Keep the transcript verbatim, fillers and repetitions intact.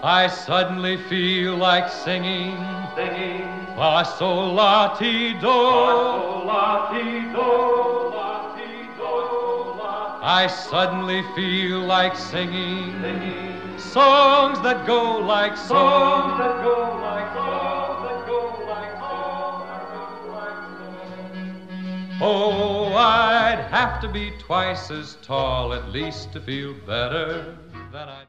I suddenly feel like singing, singing, fa sol la ti do. fa, la, ti, do, la, ti, do, la, ti, I suddenly feel like singing, singing, songs that go like so. songs that go like songs that go like songs that go like so. Oh, I'd have to be twice as tall at least to feel better than I